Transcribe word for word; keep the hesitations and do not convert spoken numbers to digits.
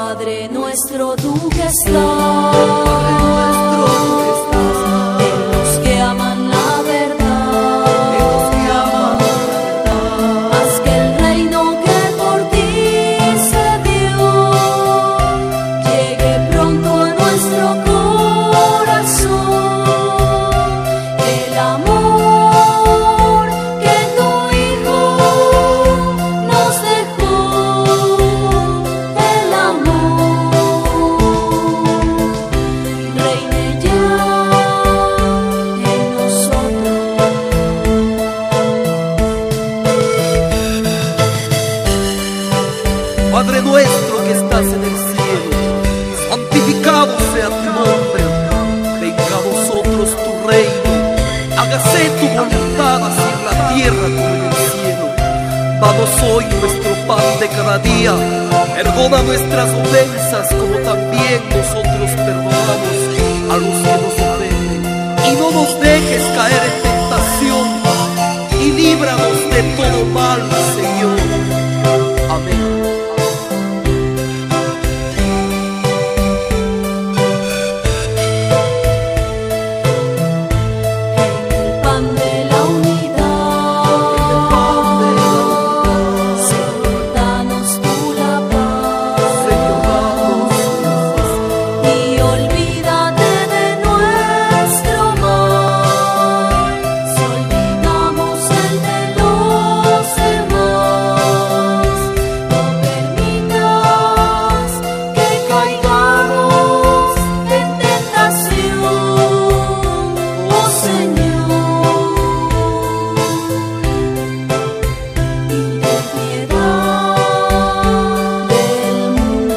Padre nuestro, tú que estás en los que aman la verdad, haz que el reino que por ti se dio llegue pronto a nuestro corazón. El amor que tu Hijo nos dejó, el amor reine ya en nosotros. Padre nuestro que estás en el cielo, santificado sea tu nombre. Venga a nosotros tu reino, hágase tu voluntad así en la tierra como en el cielo. Danos hoy nuestro pan de cada día, perdona nuestras ofensas como también nosotros perdonamos a los que nos ofenden. Y no nos dejes caer en tentación, y líbranos de todo mal, Señor. Amén. El pan de la unidad, Señor, danos tú la paz, y olvídate de nuestro mal, si olvidamos el de los demás. No permitas que caigamos en tentación, oh Señor, y ten piedad del mundo.